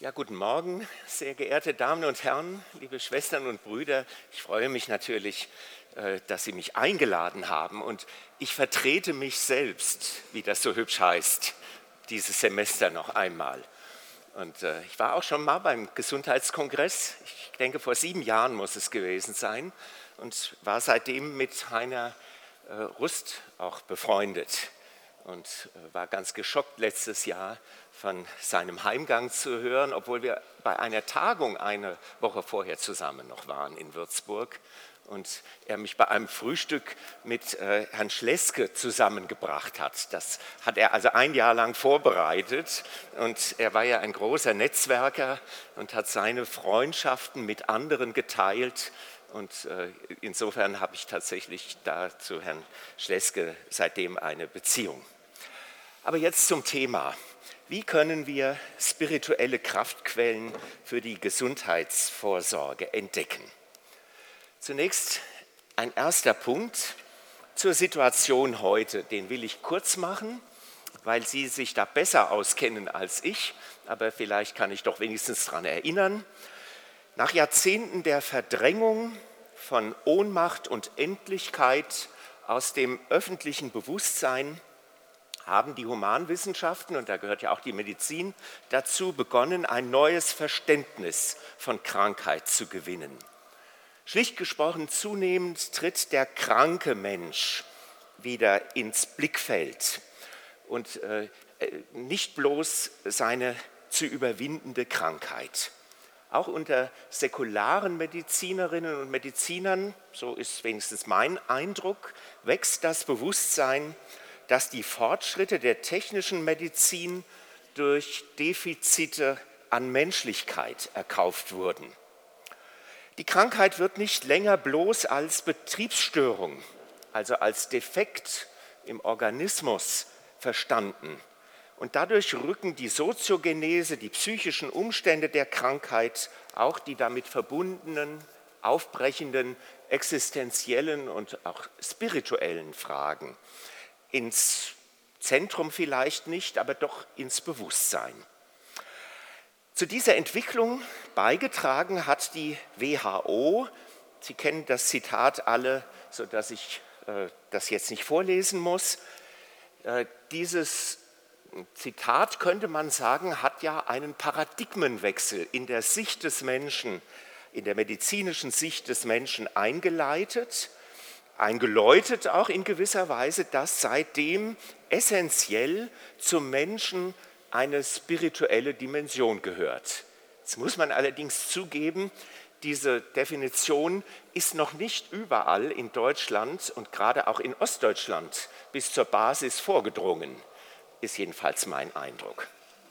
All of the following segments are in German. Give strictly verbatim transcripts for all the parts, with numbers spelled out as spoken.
Ja, guten Morgen, sehr geehrte Damen und Herren, liebe Schwestern und Brüder. Ich freue mich natürlich, dass Sie mich eingeladen haben und ich vertrete mich selbst, wie das so hübsch heißt, dieses Semester noch einmal. Und äh, ich war auch schon mal beim Gesundheitskongress, ich denke vor sieben Jahren muss es gewesen sein, und war seitdem mit Heiner äh, Rust auch befreundet. Und war ganz geschockt letztes Jahr von seinem Heimgang zu hören, obwohl wir bei einer Tagung eine Woche vorher zusammen noch waren in Würzburg und er mich bei einem Frühstück mit äh, Herrn Schleske zusammengebracht hat. Das hat er also ein Jahr lang vorbereitet und er war ja ein großer Netzwerker und hat seine Freundschaften mit anderen geteilt. Und äh, insofern habe ich tatsächlich da zu Herrn Schleske seitdem eine Beziehung. Aber jetzt zum Thema. Wie können wir spirituelle Kraftquellen für die Gesundheitsvorsorge entdecken? Zunächst ein erster Punkt zur Situation heute. Den will ich kurz machen, weil Sie sich da besser auskennen als ich. Aber vielleicht kann ich doch wenigstens daran erinnern. Nach Jahrzehnten der Verdrängung von Ohnmacht und Endlichkeit aus dem öffentlichen Bewusstsein haben die Humanwissenschaften, und da gehört ja auch die Medizin dazu, begonnen, ein neues Verständnis von Krankheit zu gewinnen. Schlicht gesprochen, zunehmend tritt der kranke Mensch wieder ins Blickfeld und äh, nicht bloß seine zu überwindende Krankheit. Auch unter säkularen Medizinerinnen und Medizinern, so ist wenigstens mein Eindruck, wächst das Bewusstsein, dass die Fortschritte der technischen Medizin durch Defizite an Menschlichkeit erkauft wurden. Die Krankheit wird nicht länger bloß als Betriebsstörung, also als Defekt im Organismus verstanden. Und dadurch rücken die Soziogenese, die psychischen Umstände der Krankheit, auch die damit verbundenen, aufbrechenden, existenziellen und auch spirituellen Fragen ins Zentrum vielleicht nicht, aber doch ins Bewusstsein. Zu dieser Entwicklung beigetragen hat die W H O. Sie kennen das Zitat alle, sodass ich äh, das jetzt nicht vorlesen muss. Äh, dieses Zitat, könnte man sagen, hat ja einen Paradigmenwechsel in der Sicht des Menschen, in der medizinischen Sicht des Menschen eingeleitet, eingeläutet auch in gewisser Weise, dass seitdem essentiell zum Menschen eine spirituelle Dimension gehört. Jetzt muss man allerdings zugeben, diese Definition ist noch nicht überall in Deutschland und gerade auch in Ostdeutschland bis zur Basis vorgedrungen. Ist jedenfalls mein Eindruck.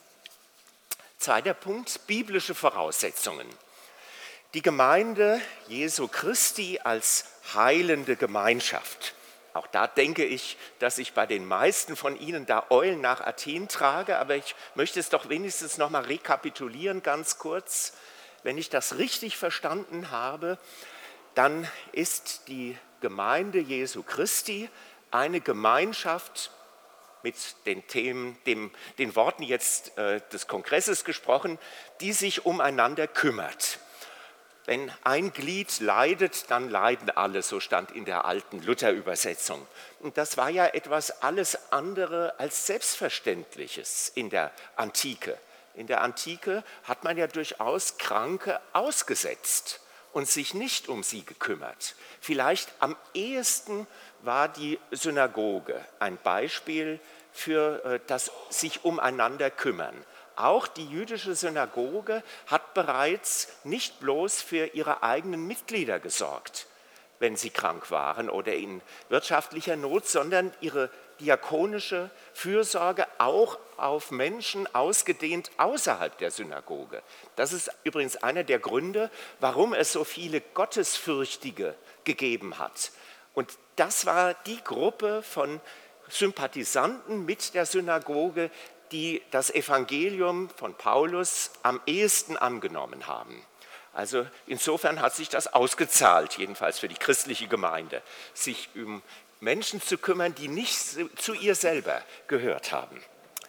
Zweiter Punkt, biblische Voraussetzungen. Die Gemeinde Jesu Christi als heilende Gemeinschaft. Auch da denke ich, dass ich bei den meisten von Ihnen da Eulen nach Athen trage, aber ich möchte es doch wenigstens noch mal rekapitulieren, ganz kurz. Wenn ich das richtig verstanden habe, dann ist die Gemeinde Jesu Christi eine Gemeinschaft, mit den Themen, dem, den Worten jetzt äh, des Kongresses gesprochen, die sich umeinander kümmert. Wenn ein Glied leidet, dann leiden alle, so stand in der alten Luther-Übersetzung. Und das war ja etwas alles andere als Selbstverständliches in der Antike. In der Antike hat man ja durchaus Kranke ausgesetzt und sich nicht um sie gekümmert. Vielleicht am ehesten war die Synagoge ein Beispiel für das sich umeinander kümmern. Auch die jüdische Synagoge hat bereits nicht bloß für ihre eigenen Mitglieder gesorgt, wenn sie krank waren oder in wirtschaftlicher Not, sondern ihre diakonische Fürsorge auch auf Menschen ausgedehnt außerhalb der Synagoge. Das ist übrigens einer der Gründe, warum es so viele Gottesfürchtige gegeben hat. Und das war die Gruppe von Sympathisanten mit der Synagoge, die das Evangelium von Paulus am ehesten angenommen haben. Also insofern hat sich das ausgezahlt, jedenfalls für die christliche Gemeinde, sich um Menschen zu kümmern, die nicht zu ihr selber gehört haben.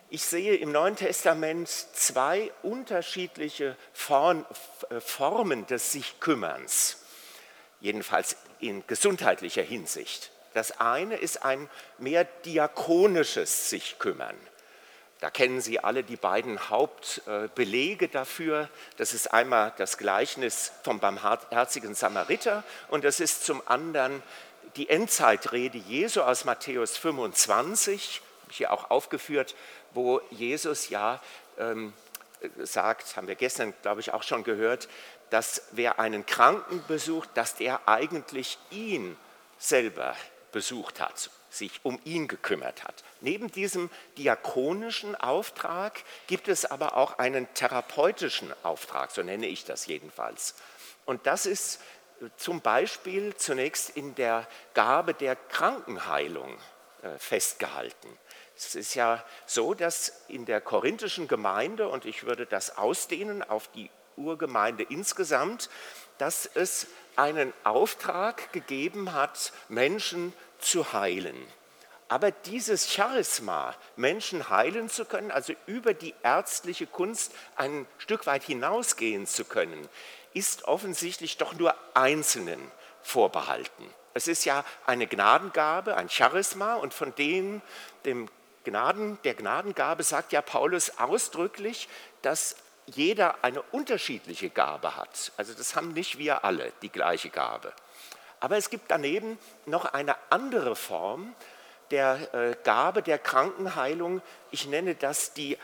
Ich sehe im Neuen Testament zwei unterschiedliche Form, Formen des Sich-Kümmerns, jedenfalls in gesundheitlicher Hinsicht. Das eine ist ein mehr diakonisches Sich-Kümmern. Da kennen Sie alle die beiden Hauptbelege dafür. Das ist einmal das Gleichnis vom barmherzigen Samariter und das ist zum anderen die Endzeitrede Jesu aus Matthäus fünfundzwanzig, habe ich hier auch aufgeführt, wo Jesus ja ähm, sagt, haben wir gestern, glaube ich, auch schon gehört, dass wer einen Kranken besucht, dass der eigentlich ihn selber besucht hat, sich um ihn gekümmert hat. Neben diesem diakonischen Auftrag gibt es aber auch einen therapeutischen Auftrag, so nenne ich das jedenfalls. Und das ist zum Beispiel zunächst in der Gabe der Krankenheilung äh, festgehalten. Es ist ja so, dass in der korinthischen Gemeinde, und ich würde das ausdehnen auf die Urgemeinde insgesamt, dass es einen Auftrag gegeben hat, Menschen zu heilen. Aber dieses Charisma, Menschen heilen zu können, also über die ärztliche Kunst ein Stück weit hinausgehen zu können, ist offensichtlich doch nur Einzelnen vorbehalten. Es ist ja eine Gnadengabe, ein Charisma, und von dem, dem Gnaden, der Gnadengabe sagt ja Paulus ausdrücklich, dass jeder eine unterschiedliche Gabe hat. Also das haben nicht wir alle, die gleiche Gabe. Aber es gibt daneben noch eine andere Form der äh, Gabe der Krankenheilung. Ich nenne das die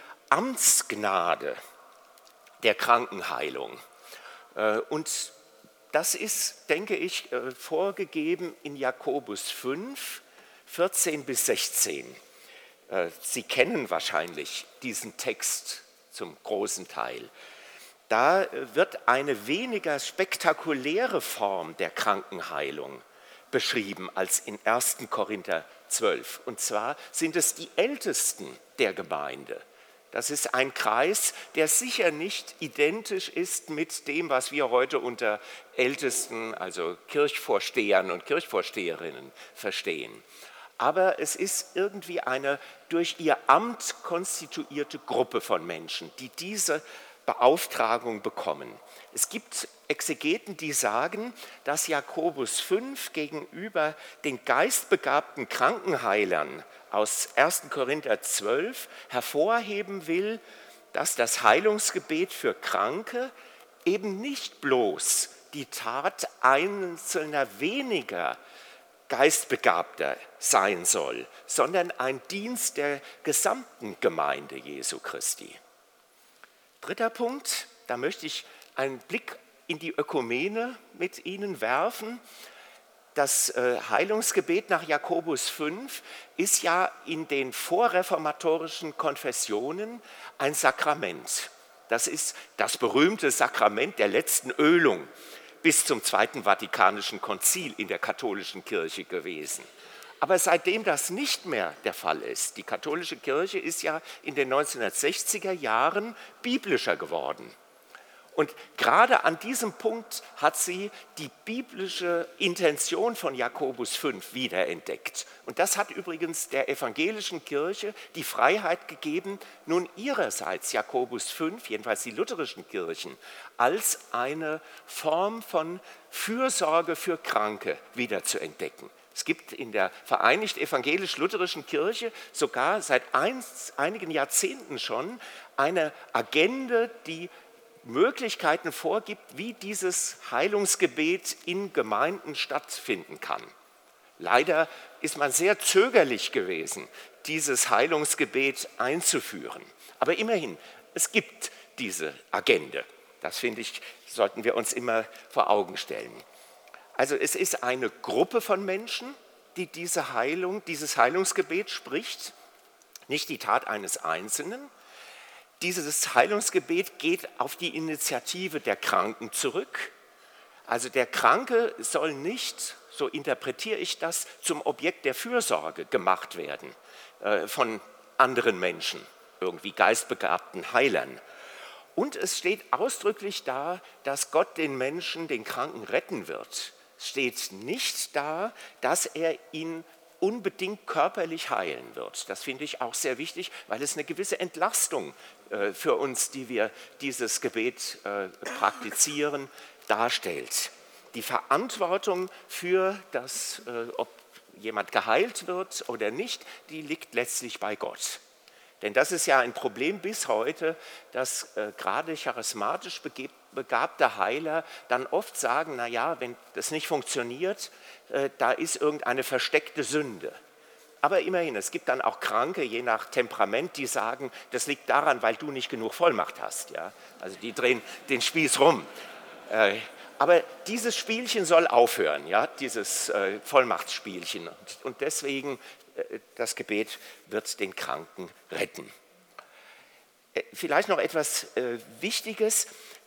Amtsgnade der Krankenheilung. Äh, und das ist, denke ich, äh, vorgegeben in Jakobus fünf, vierzehn bis sechzehn. Äh, Sie kennen wahrscheinlich diesen Text zum großen Teil. Da wird eine weniger spektakuläre Form der Krankenheilung beschrieben als in ersten Korinther zwölf. Und zwar sind es die Ältesten der Gemeinde. Das ist ein Kreis, der sicher nicht identisch ist mit dem, was wir heute unter Ältesten, also Kirchvorstehern und Kirchvorsteherinnen verstehen. Aber es ist irgendwie eine durch ihr Amt konstituierte Gruppe von Menschen, die diese Beauftragung bekommen. Es gibt Exegeten, die sagen, dass Jakobus fünf gegenüber den geistbegabten Krankenheilern aus ersten Korinther zwölf hervorheben will, dass das Heilungsgebet für Kranke eben nicht bloß die Tat einzelner weniger Geistbegabter sein soll, sondern ein Dienst der gesamten Gemeinde Jesu Christi. Dritter Punkt, da möchte ich einen Blick in die Ökumene mit Ihnen werfen. Das Heilungsgebet nach Jakobus fünf ist ja in den vorreformatorischen Konfessionen ein Sakrament. Das ist das berühmte Sakrament der letzten Ölung bis zum Zweiten Vatikanischen Konzil in der katholischen Kirche gewesen. Aber seitdem das nicht mehr der Fall ist, die katholische Kirche ist ja in den neunzehnhundertsechziger Jahren biblischer geworden. Und gerade an diesem Punkt hat sie die biblische Intention von Jakobus fünf wiederentdeckt. Und das hat übrigens der evangelischen Kirche die Freiheit gegeben, nun ihrerseits Jakobus fünf, jedenfalls die lutherischen Kirchen, als eine Form von Fürsorge für Kranke wiederzuentdecken. Es gibt in der Vereinigt Evangelisch-Lutherischen Kirche sogar seit ein, einigen Jahrzehnten schon eine Agenda, die Möglichkeiten vorgibt, wie dieses Heilungsgebet in Gemeinden stattfinden kann. Leider ist man sehr zögerlich gewesen, dieses Heilungsgebet einzuführen. Aber immerhin, es gibt diese Agenda. Das, finde ich, sollten wir uns immer vor Augen stellen. Also es ist eine Gruppe von Menschen, die diese Heilung, dieses Heilungsgebet spricht, nicht die Tat eines Einzelnen. Dieses Heilungsgebet geht auf die Initiative der Kranken zurück. Also der Kranke soll nicht, so interpretiere ich das, zum Objekt der Fürsorge gemacht werden äh, von anderen Menschen, irgendwie geistbegabten Heilern. Und es steht ausdrücklich da, dass Gott den Menschen, den Kranken retten wird. Es steht nicht da, dass er ihn unbedingt körperlich heilen wird. Das finde ich auch sehr wichtig, weil es eine gewisse Entlastung äh, für uns, die wir dieses Gebet äh, praktizieren, darstellt. Die Verantwortung für das, äh, ob jemand geheilt wird oder nicht, die liegt letztlich bei Gott. Denn das ist ja ein Problem bis heute, dass äh, gerade charismatisch begabte Heiler dann oft sagen, naja, wenn das nicht funktioniert, äh, da ist irgendeine versteckte Sünde. Aber immerhin, es gibt dann auch Kranke, je nach Temperament, die sagen, das liegt daran, weil du nicht genug Vollmacht hast. Ja? Also die drehen den Spieß rum. Äh, aber dieses Spielchen soll aufhören, ja? Dieses äh, Vollmachtsspielchen. Und, und deswegen das Gebet wird den Kranken retten. Vielleicht noch etwas Wichtiges.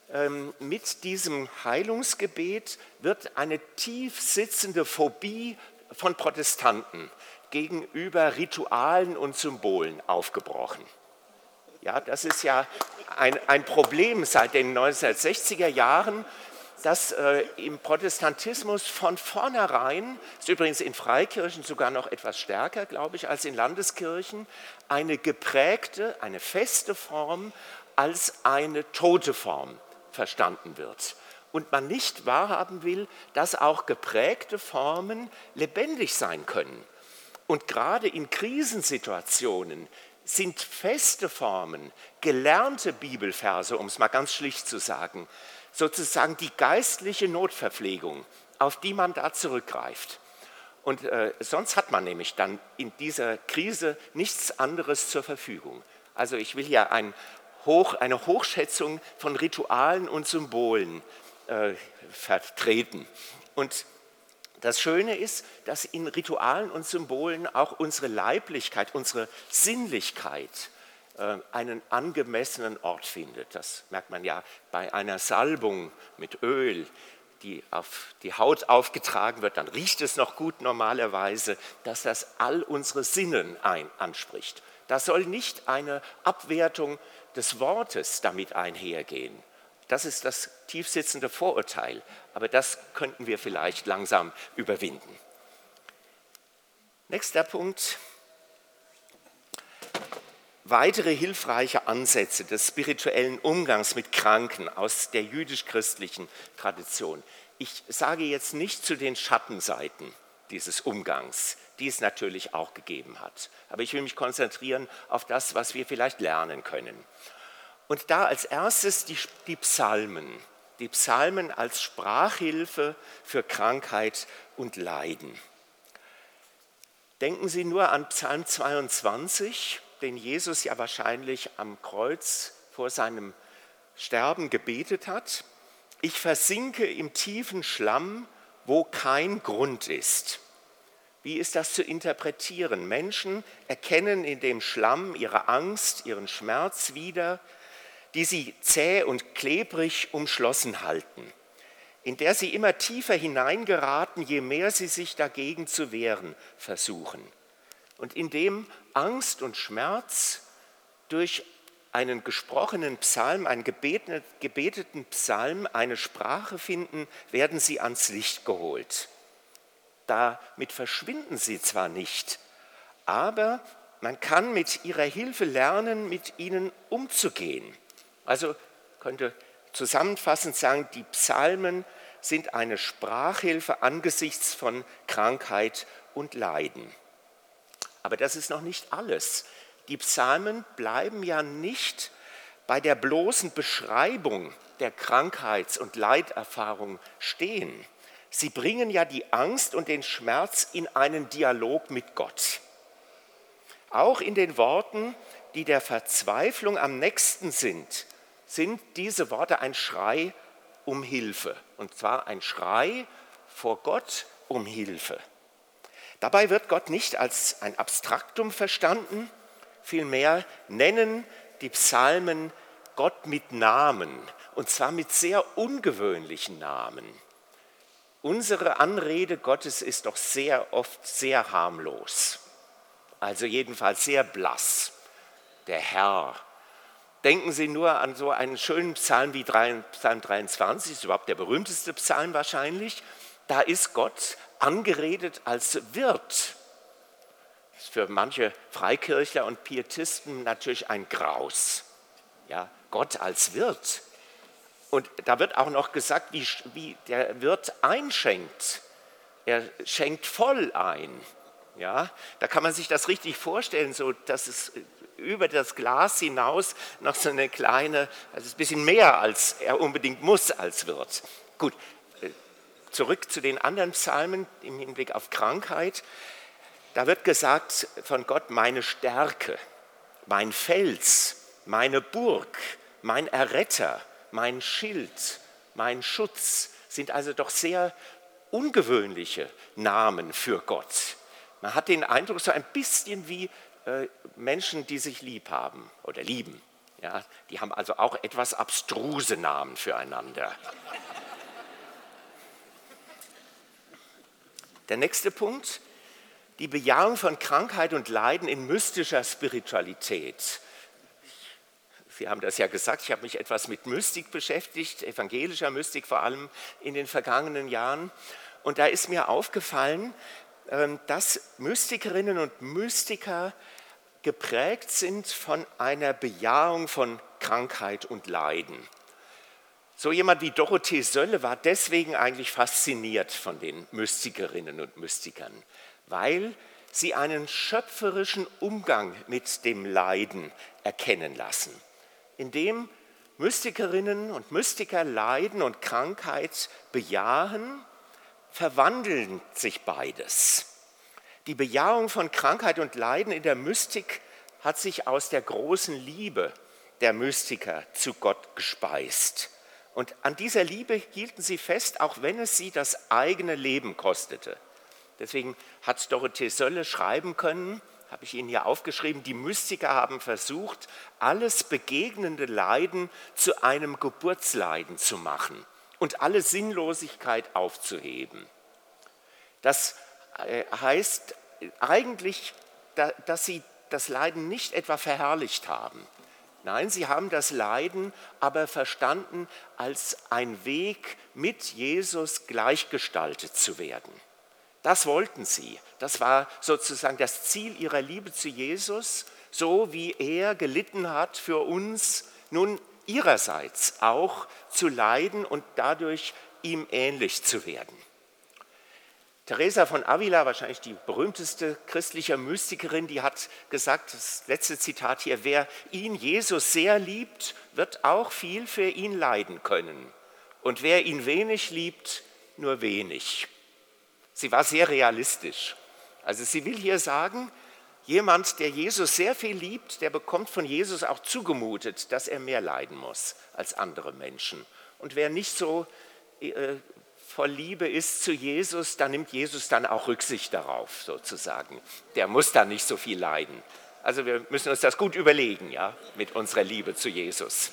Mit diesem Heilungsgebet wird eine tief sitzende Phobie von Protestanten gegenüber Ritualen und Symbolen aufgebrochen. Ja, das ist ja ein, ein Problem seit den neunzehnhundertsechziger Jahren, dass äh, im Protestantismus von vornherein, ist übrigens in Freikirchen sogar noch etwas stärker, glaube ich, als in Landeskirchen, eine geprägte, eine feste Form als eine tote Form verstanden wird. Und man nicht wahrhaben will, dass auch geprägte Formen lebendig sein können. Und gerade in Krisensituationen sind feste Formen, gelernte Bibelverse, um es mal ganz schlicht zu sagen, sozusagen die geistliche Notverpflegung, auf die man da zurückgreift. Und äh, sonst hat man nämlich dann in dieser Krise nichts anderes zur Verfügung. Also ich will ja ein Hoch, eine Hochschätzung von Ritualen und Symbolen äh, vertreten. Und das Schöne ist, dass in Ritualen und Symbolen auch unsere Leiblichkeit, unsere Sinnlichkeit einen angemessenen Ort findet. Das merkt man ja bei einer Salbung mit Öl, die auf die Haut aufgetragen wird, dann riecht es noch gut normalerweise, dass das all unsere Sinnen ein, anspricht. Da soll nicht eine Abwertung des Wortes damit einhergehen. Das ist das tiefsitzende Vorurteil, aber das könnten wir vielleicht langsam überwinden. Nächster Punkt. Weitere hilfreiche Ansätze des spirituellen Umgangs mit Kranken aus der jüdisch-christlichen Tradition. Ich sage jetzt nicht zu den Schattenseiten dieses Umgangs, die es natürlich auch gegeben hat. Aber ich will mich konzentrieren auf das, was wir vielleicht lernen können. Und da als erstes die, die Psalmen. Die Psalmen als Sprachhilfe für Krankheit und Leiden. Denken Sie nur an Psalm zweiundzwanzig, den Jesus ja wahrscheinlich am Kreuz vor seinem Sterben gebetet hat. Ich versinke im tiefen Schlamm, wo kein Grund ist. Wie ist das zu interpretieren? Menschen erkennen in dem Schlamm ihre Angst, ihren Schmerz wieder, die sie zäh und klebrig umschlossen halten, in der sie immer tiefer hineingeraten, je mehr sie sich dagegen zu wehren versuchen. Und in dem Angst und Schmerz durch einen gesprochenen Psalm, einen gebeteten Psalm, eine Sprache finden, werden sie ans Licht geholt. Damit verschwinden sie zwar nicht, aber man kann mit ihrer Hilfe lernen, mit ihnen umzugehen. Also könnte zusammenfassend sagen, die Psalmen sind eine Sprachhilfe angesichts von Krankheit und Leiden. Aber das ist noch nicht alles. Die Psalmen bleiben ja nicht bei der bloßen Beschreibung der Krankheits- und Leiterfahrung stehen. Sie bringen ja die Angst und den Schmerz in einen Dialog mit Gott. Auch in den Worten, die der Verzweiflung am nächsten sind, sind diese Worte ein Schrei um Hilfe. Und zwar ein Schrei vor Gott um Hilfe. Dabei wird Gott nicht als ein Abstraktum verstanden, vielmehr nennen die Psalmen Gott mit Namen, und zwar mit sehr ungewöhnlichen Namen. Unsere Anrede Gottes ist doch sehr oft sehr harmlos, also jedenfalls sehr blass, der Herr. Denken Sie nur an so einen schönen Psalm wie Psalm dreiundzwanzig, ist überhaupt der berühmteste Psalm wahrscheinlich. Da ist Gott angeredet als Wirt. ist für manche Freikirchler und Pietisten natürlich ein Graus. Ja, Gott als Wirt. Und da wird auch noch gesagt, wie, wie der Wirt einschenkt. Er schenkt voll ein. Ja, da kann man sich das richtig vorstellen, so dass es über das Glas hinaus noch so eine kleine, also ein bisschen mehr als er unbedingt muss als Wirt. Gut, zurück zu den anderen Psalmen im Hinblick auf Krankheit. Da wird gesagt von Gott, meine Stärke, mein Fels, meine Burg, mein Erretter, mein Schild, mein Schutz, sind also doch sehr ungewöhnliche Namen für Gott. Man hat den Eindruck, so ein bisschen wie äh, Menschen, die sich lieb haben oder lieben. Ja, die haben also auch etwas abstruse Namen füreinander. Der nächste Punkt, die Bejahung von Krankheit und Leiden in mystischer Spiritualität. Sie haben das ja gesagt, ich habe mich etwas mit Mystik beschäftigt, evangelischer Mystik vor allem in den vergangenen Jahren. Und da ist mir aufgefallen, dass Mystikerinnen und Mystiker geprägt sind von einer Bejahung von Krankheit und Leiden. So jemand wie Dorothee Sölle war deswegen eigentlich fasziniert von den Mystikerinnen und Mystikern, weil sie einen schöpferischen Umgang mit dem Leiden erkennen lassen, indem Mystikerinnen und Mystiker Leiden und Krankheit bejahen, verwandeln sich beides. Die Bejahung von Krankheit und Leiden in der Mystik hat sich aus der großen Liebe der Mystiker zu Gott gespeist. Und an dieser Liebe hielten sie fest, auch wenn es sie das eigene Leben kostete. Deswegen hat Dorothee Sölle schreiben können, habe ich Ihnen hier aufgeschrieben, die Mystiker haben versucht, alles begegnende Leiden zu einem Geburtsleiden zu machen und alle Sinnlosigkeit aufzuheben. Das heißt eigentlich, dass sie das Leiden nicht etwa verherrlicht haben. Nein, sie haben das Leiden aber verstanden als ein Weg, mit Jesus gleichgestaltet zu werden. Das wollten sie. Das war sozusagen das Ziel ihrer Liebe zu Jesus, so wie er gelitten hat für uns, nun ihrerseits auch zu leiden und dadurch ihm ähnlich zu werden. Teresa von Avila, wahrscheinlich die berühmteste christliche Mystikerin, die hat gesagt, das letzte Zitat hier, wer ihn, Jesus, sehr liebt, wird auch viel für ihn leiden können. Und wer ihn wenig liebt, nur wenig. Sie war sehr realistisch. Also sie will hier sagen, jemand, der Jesus sehr viel liebt, der bekommt von Jesus auch zugemutet, dass er mehr leiden muss als andere Menschen. Und wer nicht so äh, voll Liebe ist zu Jesus, dann nimmt Jesus dann auch Rücksicht darauf, sozusagen. Der muss dann nicht so viel leiden. Also wir müssen uns das gut überlegen, ja, mit unserer Liebe zu Jesus.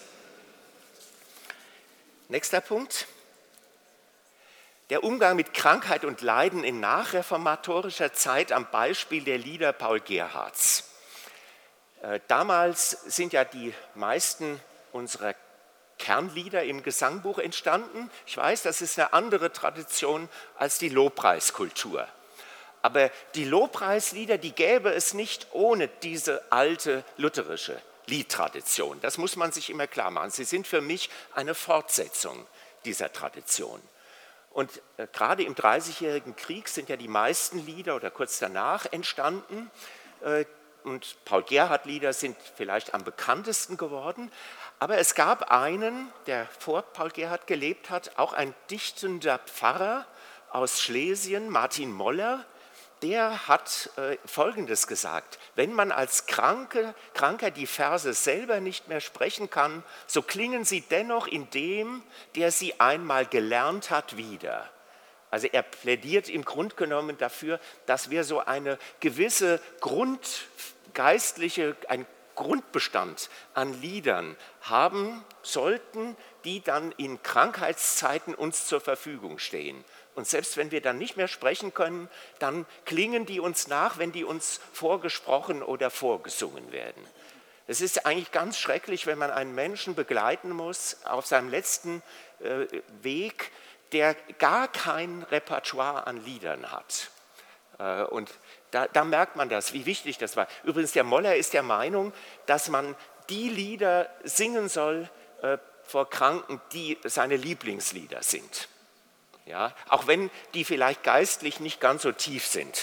Nächster Punkt. Der Umgang mit Krankheit und Leiden in nachreformatorischer Zeit am Beispiel der Lieder Paul Gerhardts. Damals sind ja die meisten unserer Kernlieder im Gesangbuch entstanden. Ich weiß, das ist eine andere Tradition als die Lobpreiskultur. Aber die Lobpreislieder, die gäbe es nicht ohne diese alte lutherische Liedtradition. Das muss man sich immer klar machen. Sie sind für mich eine Fortsetzung dieser Tradition. Und äh, gerade im Dreißigjährigen Krieg sind ja die meisten Lieder oder kurz danach entstanden. Äh, und Paul Gerhardt-Lieder sind vielleicht am bekanntesten geworden. Aber es gab einen, der vor Paul Gerhardt gelebt hat, auch ein dichtender Pfarrer aus Schlesien, Martin Moller, der hat äh, Folgendes gesagt: Wenn man als Kranke, Kranker die Verse selber nicht mehr sprechen kann, so klingen sie dennoch in dem, der sie einmal gelernt hat, wieder. Also er plädiert im Grunde genommen dafür, dass wir so eine gewisse grundgeistliche, ein Grundbestand an Liedern haben sollten, die dann in Krankheitszeiten uns zur Verfügung stehen. Und selbst wenn wir dann nicht mehr sprechen können, dann klingen die uns nach, wenn die uns vorgesprochen oder vorgesungen werden. Es ist eigentlich ganz schrecklich, wenn man einen Menschen begleiten muss auf seinem letzten äh, Weg, der gar kein Repertoire an Liedern hat. Äh, und Da, da merkt man das, wie wichtig das war. Übrigens, der Moller ist der Meinung, dass man die Lieder singen soll äh, vor Kranken, die seine Lieblingslieder sind. Ja, auch wenn die vielleicht geistlich nicht ganz so tief sind.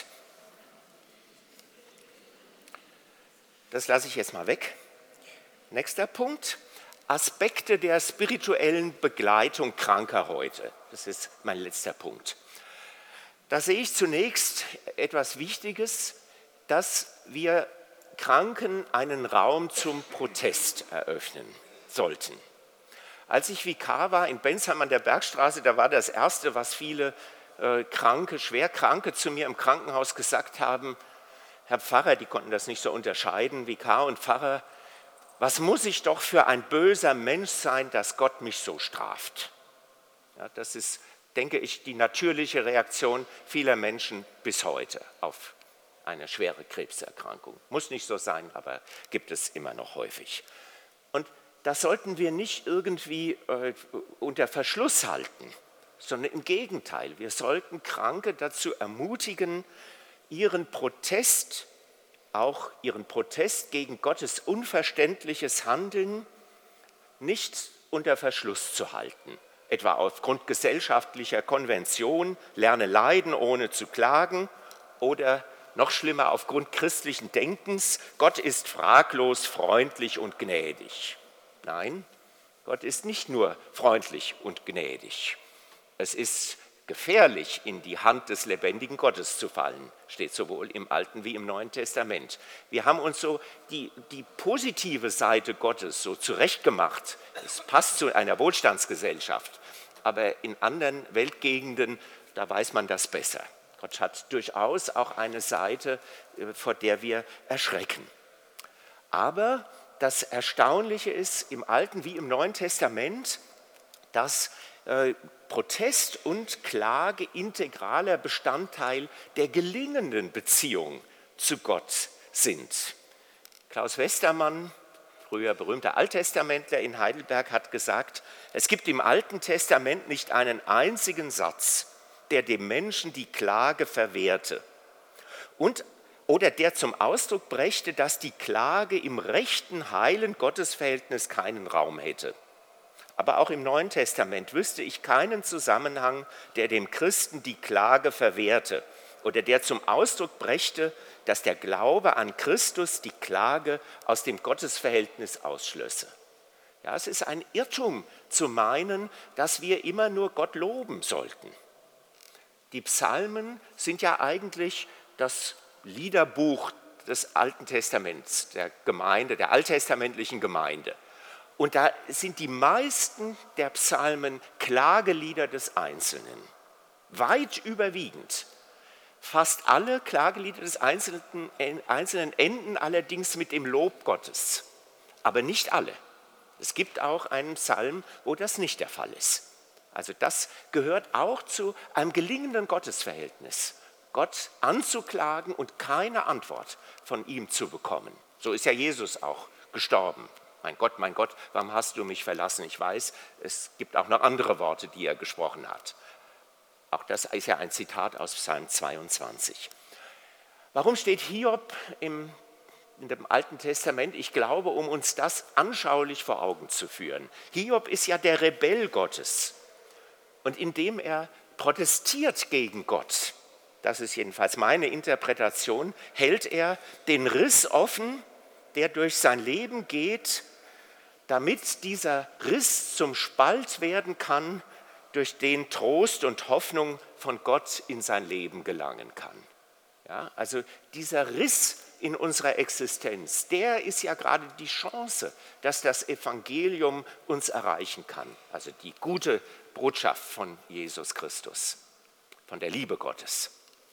Das lasse ich jetzt mal weg. Nächster Punkt, Aspekte der spirituellen Begleitung Kranker heute. Das ist mein letzter Punkt. Da sehe ich zunächst etwas Wichtiges, dass wir Kranken einen Raum zum Protest eröffnen sollten. Als ich Vikar war in Bensheim an der Bergstraße, da war das Erste, was viele äh, Kranke, Schwerkranke zu mir im Krankenhaus gesagt haben: Herr Pfarrer, die konnten das nicht so unterscheiden, Vikar und Pfarrer, was muss ich doch für ein böser Mensch sein, dass Gott mich so straft? Ja, das ist, denke ich, die natürliche Reaktion vieler Menschen bis heute auf eine schwere Krebserkrankung. Muss nicht so sein, aber gibt es immer noch häufig. Und das sollten wir nicht irgendwie äh, unter Verschluss halten, sondern im Gegenteil. Wir sollten Kranke dazu ermutigen, ihren Protest, auch ihren Protest gegen Gottes unverständliches Handeln nicht unter Verschluss zu halten. Etwa aufgrund gesellschaftlicher Konvention, lerne leiden, ohne zu klagen, oder noch schlimmer aufgrund christlichen Denkens, Gott ist fraglos, freundlich und gnädig. Nein, Gott ist nicht nur freundlich und gnädig. Es ist gefährlich, in die Hand des lebendigen Gottes zu fallen, steht sowohl im Alten wie im Neuen Testament. Wir haben uns so die, die positive Seite Gottes so zurechtgemacht. Es passt zu einer Wohlstandsgesellschaft, aber in anderen Weltgegenden, da weiß man das besser. Gott hat durchaus auch eine Seite, vor der wir erschrecken. Aber das Erstaunliche ist im Alten wie im Neuen Testament, dass äh, Protest und Klage integraler Bestandteil der gelingenden Beziehung zu Gott sind. Klaus Westermann, früher berühmter Alttestamentler in Heidelberg, hat gesagt, es gibt im Alten Testament nicht einen einzigen Satz, der dem Menschen die Klage verwehrte und oder der zum Ausdruck brächte, dass die Klage im rechten, heilen Gottesverhältnis keinen Raum hätte. Aber auch im Neuen Testament wüsste ich keinen Zusammenhang, der dem Christen die Klage verwehrte oder der zum Ausdruck brächte, dass der Glaube an Christus die Klage aus dem Gottesverhältnis ausschlösse. Ja, es ist ein Irrtum zu meinen, dass wir immer nur Gott loben sollten. Die Psalmen sind ja eigentlich das Liederbuch des Alten Testaments, der Gemeinde, der alttestamentlichen Gemeinde. Und da sind die meisten der Psalmen Klagelieder des Einzelnen, weit überwiegend. Fast alle Klagelieder des Einzelnen, Einzelnen enden allerdings mit dem Lob Gottes, aber nicht alle. Es gibt auch einen Psalm, wo das nicht der Fall ist. Also das gehört auch zu einem gelingenden Gottesverhältnis. Gott anzuklagen und keine Antwort von ihm zu bekommen. So ist ja Jesus auch gestorben. Mein Gott, mein Gott, warum hast du mich verlassen? Ich weiß, es gibt auch noch andere Worte, die er gesprochen hat. Auch das ist ja ein Zitat aus Psalm zweiundzwanzig. Warum steht Hiob im, in dem Alten Testament? Ich glaube, um uns das anschaulich vor Augen zu führen. Hiob ist ja der Rebell Gottes. Und indem er protestiert gegen Gott, das ist jedenfalls meine Interpretation, hält er den Riss offen, der durch sein Leben geht, damit dieser Riss zum Spalt werden kann, durch den Trost und Hoffnung von Gott in sein Leben gelangen kann. Ja, also dieser Riss in unserer Existenz, der ist ja gerade die Chance, dass das Evangelium uns erreichen kann. Also die gute Botschaft von Jesus Christus, von der Liebe Gottes.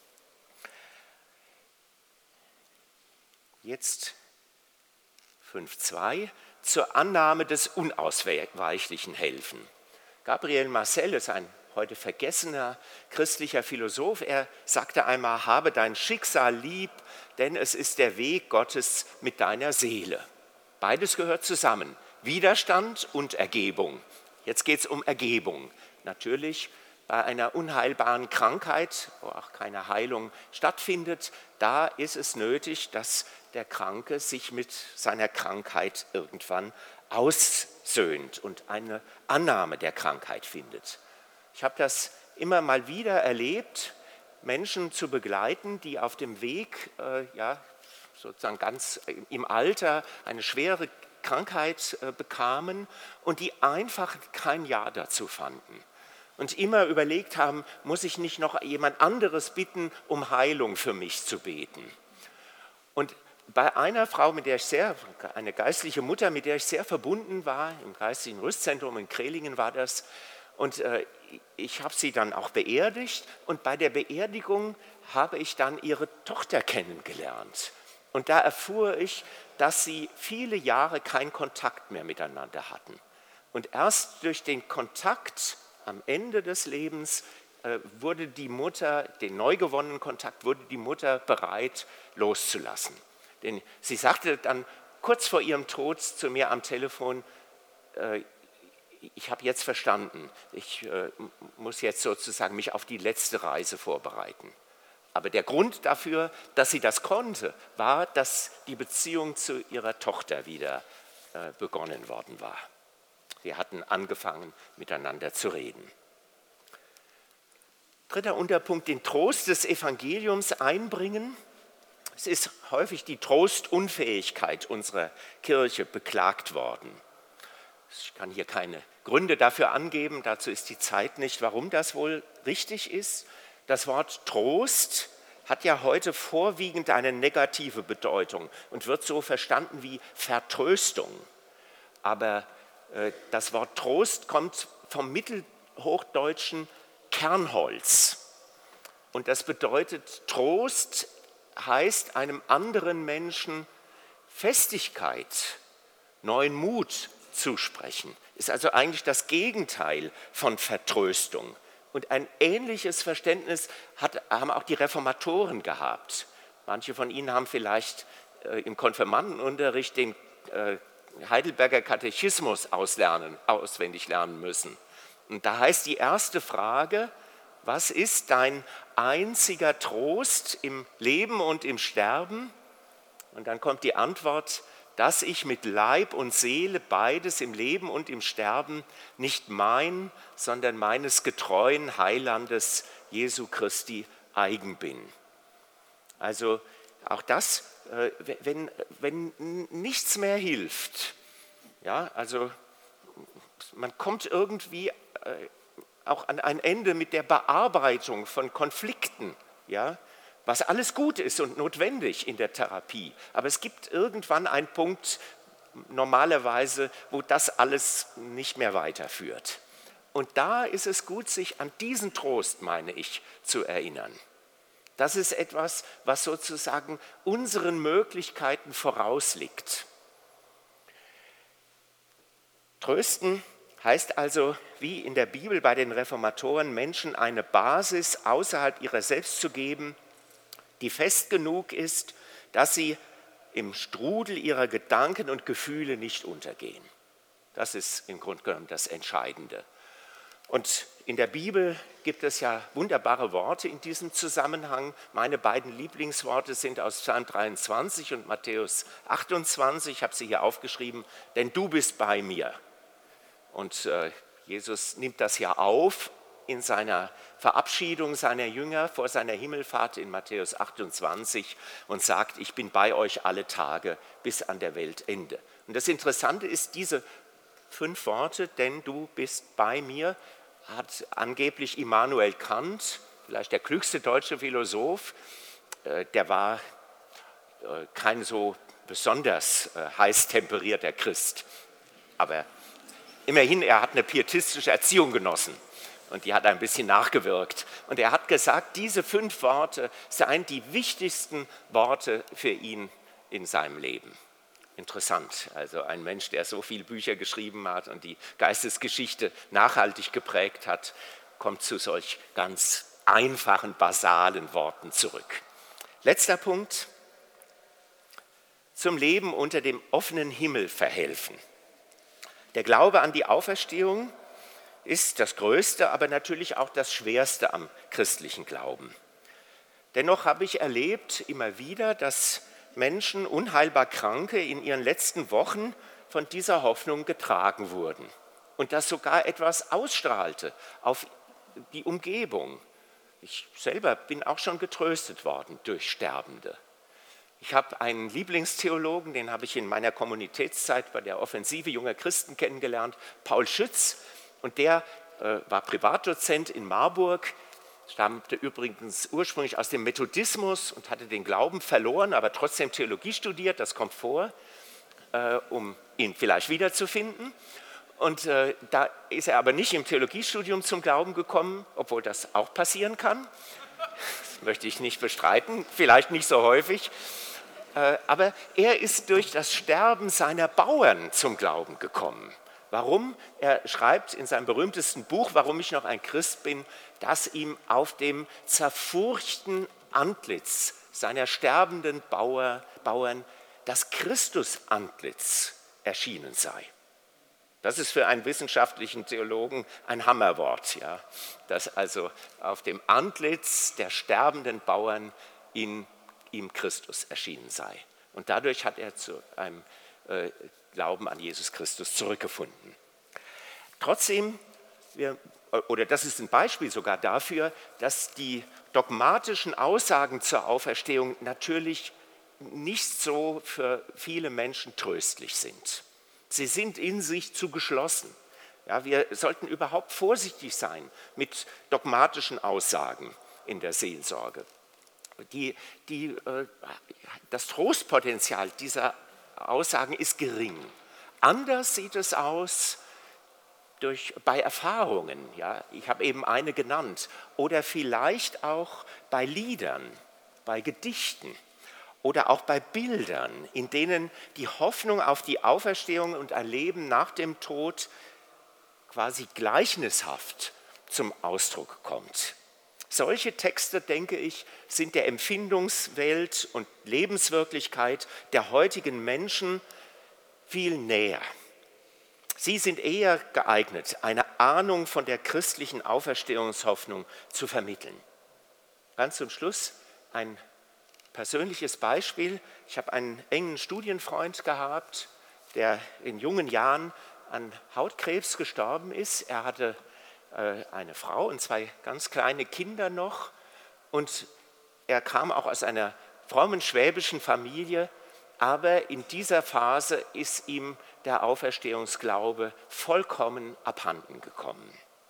Jetzt fünf Punkt zwei, zur Annahme des Unausweichlichen helfen. Gabriel Marcel ist ein heute vergessener christlicher Philosoph. Er sagte einmal, habe dein Schicksal lieb, denn es ist der Weg Gottes mit deiner Seele. Beides gehört zusammen, Widerstand und Ergebung. Jetzt geht es um Ergebung. Natürlich Bei einer unheilbaren Krankheit, wo auch keine Heilung stattfindet, da ist es nötig, dass der Kranke sich mit seiner Krankheit irgendwann aussöhnt und eine Annahme der Krankheit findet. Ich habe das immer mal wieder erlebt, Menschen zu begleiten, die auf dem Weg, äh, ja, sozusagen ganz im Alter eine schwere Krankheit äh, bekamen und die einfach kein Ja dazu fanden. Und immer überlegt haben, muss ich nicht noch jemand anderes bitten, um Heilung für mich zu beten. Und bei einer Frau, mit der ich sehr, eine geistliche Mutter, mit der ich sehr verbunden war, im Geistlichen Rüstzentrum in Krehlingen war das, und äh, ich habe sie dann auch beerdigt und bei der Beerdigung habe ich dann ihre Tochter kennengelernt. Und da erfuhr ich, dass sie viele Jahre keinen Kontakt mehr miteinander hatten. Und erst durch den Kontakt am Ende des Lebens äh, wurde die Mutter, den neu gewonnenen Kontakt, wurde die Mutter bereit loszulassen. Denn sie sagte dann kurz vor ihrem Tod zu mir am Telefon, äh, ich habe jetzt verstanden, ich äh, muss jetzt sozusagen mich auf die letzte Reise vorbereiten. Aber der Grund dafür, dass sie das konnte, war, dass die Beziehung zu ihrer Tochter wieder äh, begonnen worden war. Sie hatten angefangen, miteinander zu reden. Dritter Unterpunkt, den Trost des Evangeliums einbringen. Es ist häufig die Trostunfähigkeit unserer Kirche beklagt worden. Ich kann hier keine Gründe dafür angeben, dazu ist die Zeit nicht, warum das wohl richtig ist. Das Wort Trost hat ja heute vorwiegend eine negative Bedeutung und wird so verstanden wie Vertröstung. Aber äh, das Wort Trost kommt vom mittelhochdeutschen Kernholz. Und das bedeutet, Trost heißt einem anderen Menschen Festigkeit, neuen Mut zusprechen. Ist also eigentlich das Gegenteil von Vertröstung. Und ein ähnliches Verständnis hat, haben auch die Reformatoren gehabt. Manche von Ihnen haben vielleicht äh, im Konfirmandenunterricht den äh, Heidelberger Katechismus auslernen, auswendig lernen müssen. Und da heißt die erste Frage, was ist dein einziger Trost im Leben und im Sterben? Und dann kommt die Antwort, dass ich mit Leib und Seele beides im Leben und im Sterben nicht mein, sondern meines getreuen Heilandes Jesu Christi eigen bin. Also auch das, wenn, wenn nichts mehr hilft, ja, also man kommt irgendwie auch an ein Ende mit der Bearbeitung von Konflikten, ja, was alles gut ist und notwendig in der Therapie. Aber es gibt irgendwann einen Punkt, normalerweise, wo das alles nicht mehr weiterführt. Und da ist es gut, sich an diesen Trost, meine ich, zu erinnern. Das ist etwas, was sozusagen unseren Möglichkeiten vorausliegt. Trösten heißt also, wie in der Bibel bei den Reformatoren, Menschen eine Basis außerhalb ihrer selbst zu geben, die fest genug ist, dass sie im Strudel ihrer Gedanken und Gefühle nicht untergehen. Das ist im Grunde genommen das Entscheidende. Und in der Bibel gibt es ja wunderbare Worte in diesem Zusammenhang. Meine beiden Lieblingsworte sind aus Psalm dreiundzwanzig und Matthäus achtundzwanzig. Ich habe sie hier aufgeschrieben, denn du bist bei mir. Und äh, Jesus nimmt das ja auf in seiner Verabschiedung seiner Jünger vor seiner Himmelfahrt in Matthäus achtundzwanzig und sagt, ich bin bei euch alle Tage bis an der Weltende. Und das Interessante ist, diese fünf Worte, denn du bist bei mir, hat angeblich Immanuel Kant, vielleicht der klügste deutsche Philosoph, äh, der war äh, kein so besonders äh, heiß temperierter Christ, aber immerhin, er hat eine pietistische Erziehung genossen. Und die hat ein bisschen nachgewirkt. Und er hat gesagt, diese fünf Worte seien die wichtigsten Worte für ihn in seinem Leben. Interessant, also ein Mensch, der so viele Bücher geschrieben hat und die Geistesgeschichte nachhaltig geprägt hat, kommt zu solch ganz einfachen, basalen Worten zurück. Letzter Punkt, zum Leben unter dem offenen Himmel verhelfen. Der Glaube an die Auferstehung ist das Größte, aber natürlich auch das Schwerste am christlichen Glauben. Dennoch habe ich erlebt immer wieder, dass Menschen, unheilbar Kranke, in ihren letzten Wochen von dieser Hoffnung getragen wurden und das sogar etwas ausstrahlte auf die Umgebung. Ich selber bin auch schon getröstet worden durch Sterbende. Ich habe einen Lieblingstheologen, den habe ich in meiner Kommunitätszeit bei der Offensive junger Christen kennengelernt, Paul Schütz, und der äh, war Privatdozent in Marburg, stammte übrigens ursprünglich aus dem Methodismus und hatte den Glauben verloren, aber trotzdem Theologie studiert, das kommt vor, äh, um ihn vielleicht wiederzufinden. Und äh, da ist er aber nicht im Theologiestudium zum Glauben gekommen, obwohl das auch passieren kann. Das möchte ich nicht bestreiten, vielleicht nicht so häufig. Äh, aber er ist durch das Sterben seiner Bauern zum Glauben gekommen. Warum? Er schreibt in seinem berühmtesten Buch, Warum ich noch ein Christ bin, dass ihm auf dem zerfurchten Antlitz seiner sterbenden Bauer, Bauern das Christusantlitz erschienen sei. Das ist für einen wissenschaftlichen Theologen ein Hammerwort, ja, dass also auf dem Antlitz der sterbenden Bauern in ihm Christus erschienen sei. Und dadurch hat er zu einem äh, Glauben an Jesus Christus zurückgefunden. Trotzdem, wir, oder das ist ein Beispiel sogar dafür, dass die dogmatischen Aussagen zur Auferstehung natürlich nicht so für viele Menschen tröstlich sind. Sie sind in sich zu geschlossen. Ja, wir sollten überhaupt vorsichtig sein mit dogmatischen Aussagen in der Seelsorge. Die, die, äh, das Trostpotenzial dieser Aussagen ist gering. Anders sieht es aus durch, bei Erfahrungen. Ja? Ich habe eben eine genannt. Oder vielleicht auch bei Liedern, bei Gedichten. Oder auch bei Bildern, in denen die Hoffnung auf die Auferstehung und ein Leben nach dem Tod quasi gleichnishaft zum Ausdruck kommt. Solche Texte, denke ich, sind der Empfindungswelt und Lebenswirklichkeit der heutigen Menschen viel näher. Sie sind eher geeignet, eine Ahnung von der christlichen Auferstehungshoffnung zu vermitteln. Ganz zum Schluss ein persönliches Beispiel. Ich habe einen engen Studienfreund gehabt, der in jungen Jahren an Hautkrebs gestorben ist. Er hatte äh, eine Frau und zwei ganz kleine Kinder noch. Und er kam auch aus einer frommen schwäbischen Familie. Aber in dieser Phase ist ihm der Auferstehungsglaube vollkommen abhanden gekommen.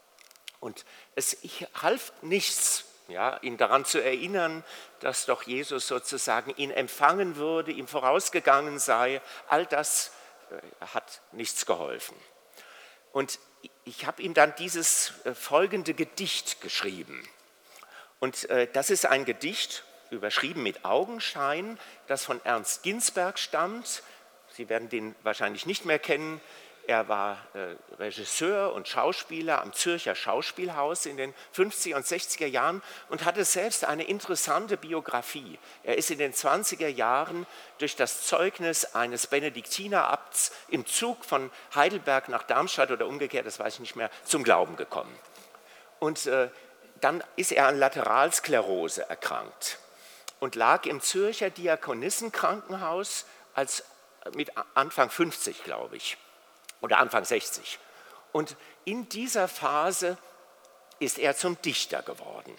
Und es half nichts, ja, ihn daran zu erinnern, dass doch Jesus sozusagen ihn empfangen würde, ihm vorausgegangen sei. All das äh, hat nichts geholfen. Und ich habe ihm dann dieses äh, folgende Gedicht geschrieben. Und äh, das ist ein Gedicht, überschrieben mit Augenschein, das von Ernst Ginsberg stammt. Sie werden den wahrscheinlich nicht mehr kennen. Er war äh, Regisseur und Schauspieler am Zürcher Schauspielhaus in den fünfziger und sechziger Jahren und hatte selbst eine interessante Biografie. Er ist in den zwanziger Jahren durch das Zeugnis eines Benediktinerabts im Zug von Heidelberg nach Darmstadt oder umgekehrt, das weiß ich nicht mehr, zum Glauben gekommen. Und äh, dann ist er an Lateralsklerose erkrankt und lag im Zürcher Diakonissenkrankenhaus als, mit Anfang fünfzig, glaube ich. Oder Anfang sechzig. Und in dieser Phase ist er zum Dichter geworden.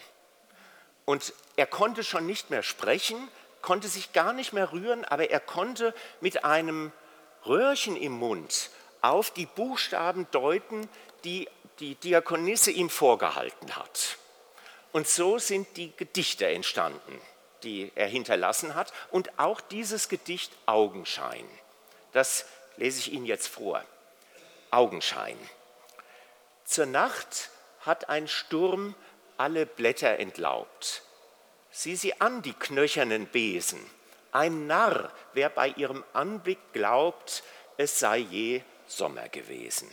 Und er konnte schon nicht mehr sprechen, konnte sich gar nicht mehr rühren, aber er konnte mit einem Röhrchen im Mund auf die Buchstaben deuten, die die Diakonisse ihm vorgehalten hat. Und so sind die Gedichte entstanden, die er hinterlassen hat. Und auch dieses Gedicht Augenschein, das lese ich Ihnen jetzt vor. Augenschein. Zur Nacht hat ein Sturm alle Blätter entlaubt. Sieh sie an, die knöchernen Besen. Ein Narr, wer bei ihrem Anblick glaubt, es sei je Sommer gewesen.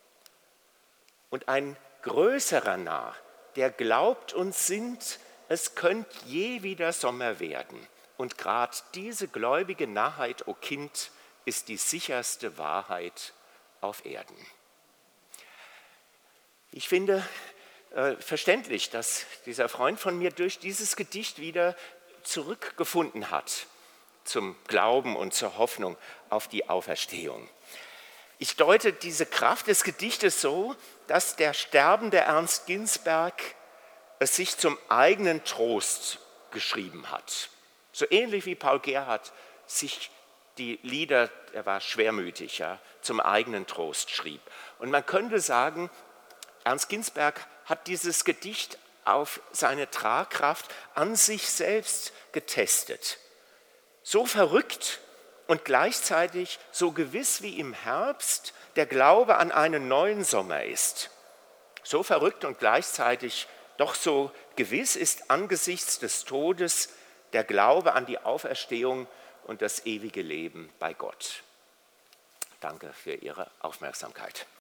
Und ein größerer Narr, der glaubt und sinnt, es könnt je wieder Sommer werden. Und grad diese gläubige Narrheit, o Kind, ist die sicherste Wahrheit auf Erden. Ich finde äh, verständlich, dass dieser Freund von mir durch dieses Gedicht wieder zurückgefunden hat zum Glauben und zur Hoffnung auf die Auferstehung. Ich deute diese Kraft des Gedichtes so, dass der sterbende Ernst Ginsberg es sich zum eigenen Trost geschrieben hat. So ähnlich wie Paul Gerhardt sich die Lieder, er war schwermütig, ja, zum eigenen Trost schrieb. Und man könnte sagen, Ernst Ginsberg hat dieses Gedicht auf seine Tragkraft an sich selbst getestet. So verrückt und gleichzeitig so gewiss wie im Herbst der Glaube an einen neuen Sommer ist. So verrückt und gleichzeitig doch so gewiss ist angesichts des Todes der Glaube an die Auferstehung und das ewige Leben bei Gott. Danke für Ihre Aufmerksamkeit.